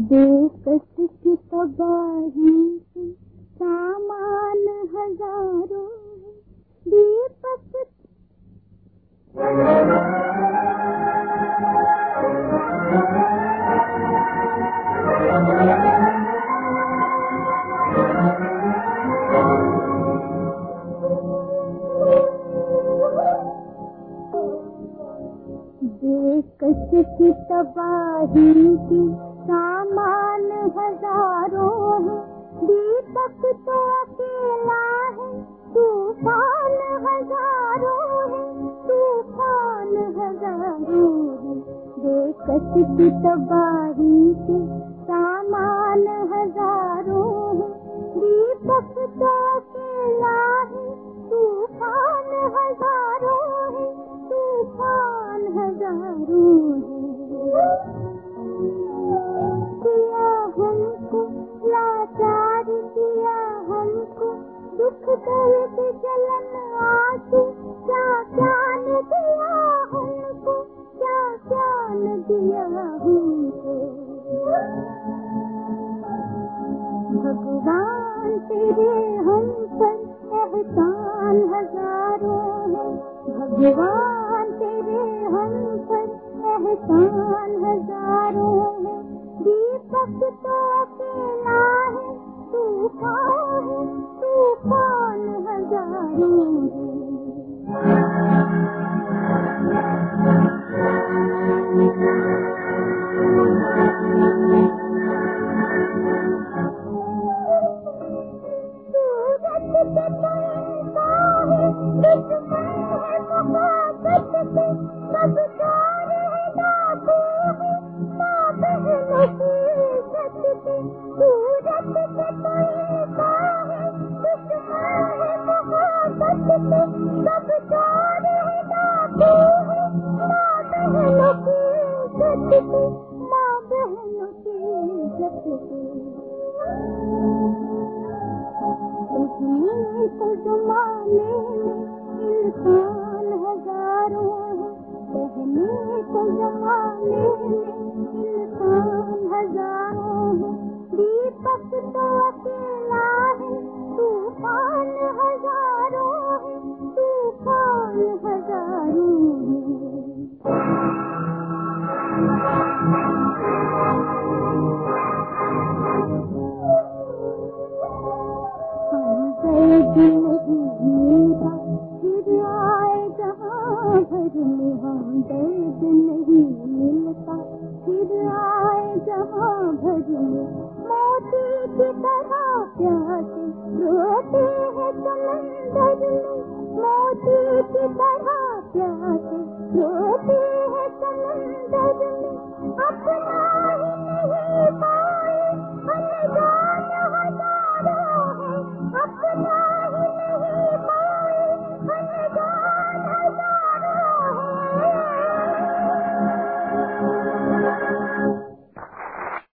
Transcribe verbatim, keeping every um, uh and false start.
बेकस की तबाही की सामान हजारों दीपक बेकस की तबाही की सामान हजारों है, दीपक तो अकेला है, तूफान हजारों है, तूफान हजारों है। बेकस की तबाही के सामान हजारों है, दीपक तो अकेला है, तूफान हजारों है, तूफान हजारों है। किया हमको लाचार किया हमको, दुख दर्द जलन आंसू, क्या क्या न दिया हमको, क्या क्या न दिया हमको। भगवान तेरे हम पर एहसान हजारों है, भगवान तेरे हम पर एहसान हजारों है। दीपक तो अकेला है, तूफान है, तूफान हजारों है। इंसान हजारों है, कहने को जमाने में इंसान हजारों है। दीपक तो अकेला है, तूफान हजारों है, तूफान हजारों है। हम दर्द नहीं मेरा फिर आए जहाँ भर में, हम दर्द नहीं मिलता फिर आए जहाँ भर में। मोती की तरह प्यासे रोते हैं समंदर में,